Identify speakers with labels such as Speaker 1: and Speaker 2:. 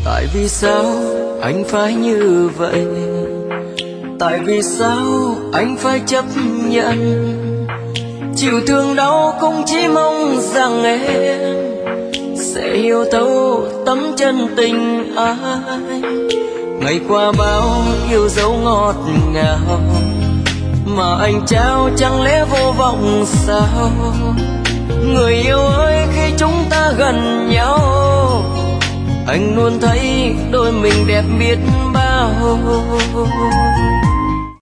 Speaker 1: Tại vì sao anh phải như vậy? Tại vì sao anh phải chấp nhận chịu thương đau, cũng chỉ mong rằng em sẽ hiểu thấu tấm chân tình anh. Ngày qua bao yêu dấu ngọt ngào mà anh trao chẳng lẽ vô vọng sao? Người yêu ơi, khi chúng ta gần nhau anh luôn thấy đôi mình đẹp biết bao.